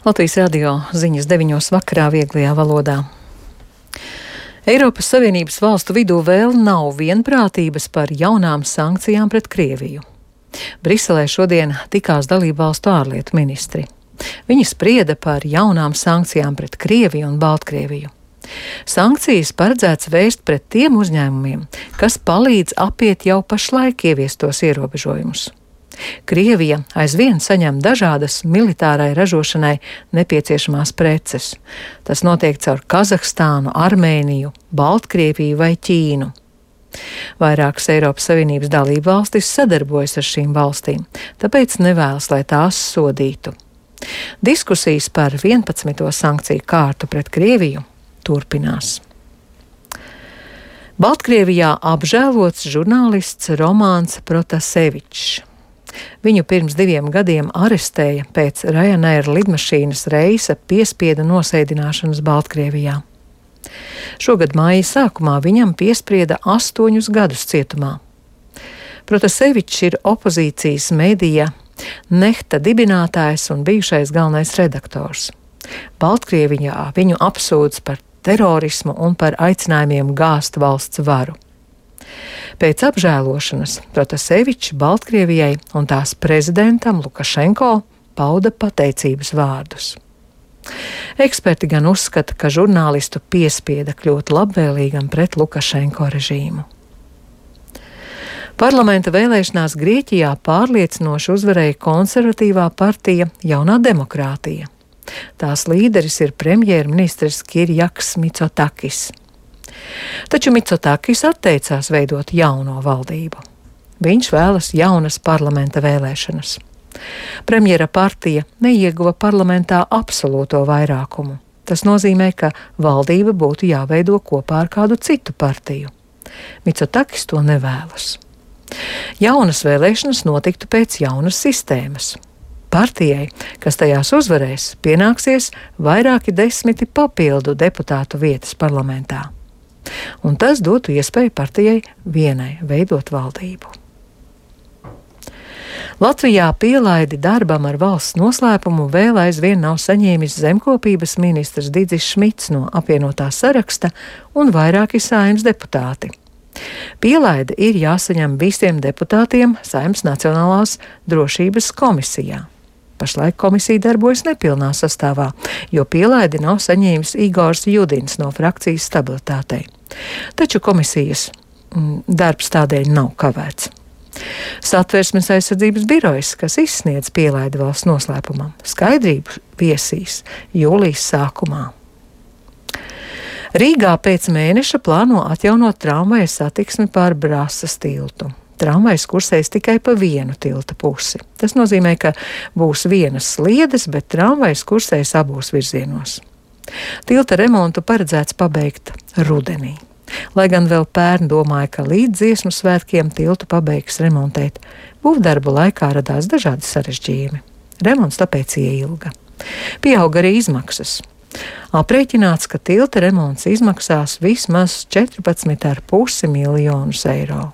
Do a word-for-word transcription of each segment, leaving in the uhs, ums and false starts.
Latvijas radio ziņas deviņos vakarā vieglajā valodā. Eiropas Savienības valstu vidū vēl nav vienprātības par jaunām sankcijām pret Krieviju. Briselē šodien tikās dalību valstu ārlietu ministri. Viņi sprieda par jaunām sankcijām pret Krieviju un Baltkrieviju. Sankcijas paredzēts vērst pret tiem uzņēmumiem, kas palīdz apiet jau pašlaik ieviestos ierobežojumus. Krievija aizvien saņem dažādas militārai ražošanai nepieciešamās preces. Tas notiek caur Kazahstānu, Armēniju, Baltkrieviju vai Ķīnu. Vairākas Eiropas Savienības dalību valstis sadarbojas ar šīm valstīm, tāpēc nevēlas, lai tās sodītu. Diskusijas par vienpadsmito sankciju kārtu pret Krieviju turpinās. Baltkrievijā apžēlots žurnālists Romāns Protasevičs. Viņu pirms diviem gadiem arestēja pēc Ryanair lidmašīnas reisa piespiedu nosēdināšanas Baltkrievijā. Šogad māja sākumā viņam piesprieda astoņus gadus cietumā. Protasevičs ir opozīcijas medija Nehta dibinātājs un bijušais galvenais redaktors. Baltkrievijā viņu apsūdz par terorismu un par aicinājumiem gāzt valsts varu. Pēc apžēlošanas Protasevičs Baltkrievijai un tās prezidentam Lukašenko pauda pateicības vārdus. Eksperti gan uzskata, ka žurnālistu piespieda kļūt labvēlīgam pret Lukašenko režīmu. Parlamenta vēlēšanās Grieķijā pārliecinoši uzvarēja konservatīvā partija Jaunā demokrātija. Tās līderis ir premjerministrs Kirjaks Mitsotakis. Taču Mitsotakis atteicās veidot jauno valdību. Viņš vēlas jaunas parlamenta vēlēšanas. Premjera partija neieguva parlamentā absolūto vairākumu. Tas nozīmē, ka valdība būtu jāveido kopā ar kādu citu partiju. Mitsotakis to nevēlas. Jaunas vēlēšanas notiktu pēc jaunas sistēmas. Partijai, kas tajās uzvarēs, pienāksies vairāki desmiti papildu deputātu vietas parlamentā. Un tas dotu iespēju partijai vienai veidot valdību. Latvijā pielaidi darbam ar valsts noslēpumu vēl aizvien nav saņēmis zemkopības ministrs Didzis Šmits no apvienotā saraksta un vairāki Saeimas deputāti. Pielaide ir jāsaņem visiem deputātiem Saeimas Nacionālās drošības komisijā. Pašlaik komisija darbojas nepilnā sastāvā, jo pielaidi nav saņēmis Igors Judins no frakcijas Stabilitātei. Taču komisijas mm, darbs tādēļ nav kavēts. Satversmes aizsardzības birojas, kas izsniedz pielaidi valsts noslēpumam, skaidrību viesīs jūlijas sākumā. Rīgā pēc mēneša plāno atjaunot tramvaja satiksmi pār Brasas tiltu. Tramvajs kursēs tikai pa vienu tilta pusi. Tas nozīmē, ka būs vienas sliedes, bet tramvajs kursēs abos virzienos. Tilta remontu paredzēts pabeigt rudenī. Lai gan vēl pērn domāja, ka līdz dziesmu svētkiem tiltu pabeigs remontēt, būvdarbu laikā radās dažādi sarežģījumi. Remonts tāpēc ieilga. Pieauga arī izmaksas. Aprēķināts, ka tilta remonts izmaksās vismaz četrpadsmit ar pusi miljonus eiro.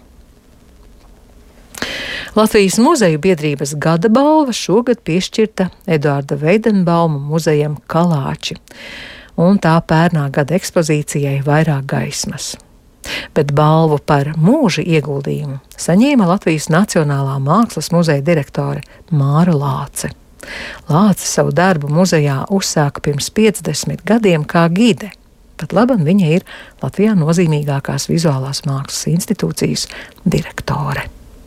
Latvijas muzeju biedrības gada balva šogad piešķirta Eduarda Veidenbauma muzejam Kalāči, un tā pērnā gada ekspozīcijai Vairāk gaismas. Bet balvu par mūža ieguldījumu saņēma Latvijas Nacionālā mākslas muzeja direktore Māra Lāce. Lāce savu darbu muzejā uzsāka pirms piecdesmit gadiem kā gide. Pat labam viņa ir Latvijā nozīmīgākās vizuālās mākslas institūcijas direktore.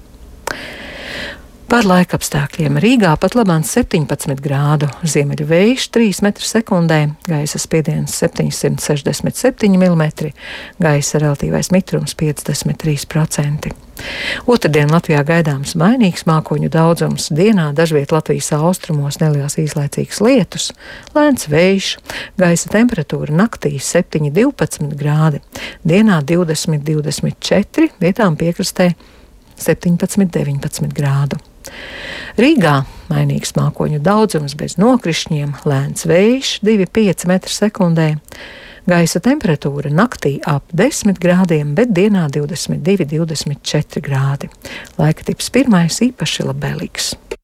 Par laikapstākļiem Rīgā pat labāk septiņpadsmit grādu, ziemeļu vējš trīs metri sekundē, gaisa spiediens septiņsimt sešdesmit septiņi milimetri, gaisa relatīvais mitrums piecdesmit trīs procenti. Otrdien Latvijā gaidāms mainīgs mākoņu daudzums, dienā dažviet Latvijas austrumos neliels īslaicīgs lietus, lēns vējš, gaisa temperatūra naktī septiņi divpadsmit grādi, dienā divdesmit divdesmit četri, vietām piekrastē septiņpadsmit deviņpadsmit grādu. Rīgā mainīgs mākoņu daudzums bez nokrišņiem, lēns vējš divi pieci metri sekundē, gaisa temperatūra naktī ap desmit grādiem, bet dienā divdesmit divi divdesmit četri grādi. Laika tips pirmais īpaši labvēlīgs.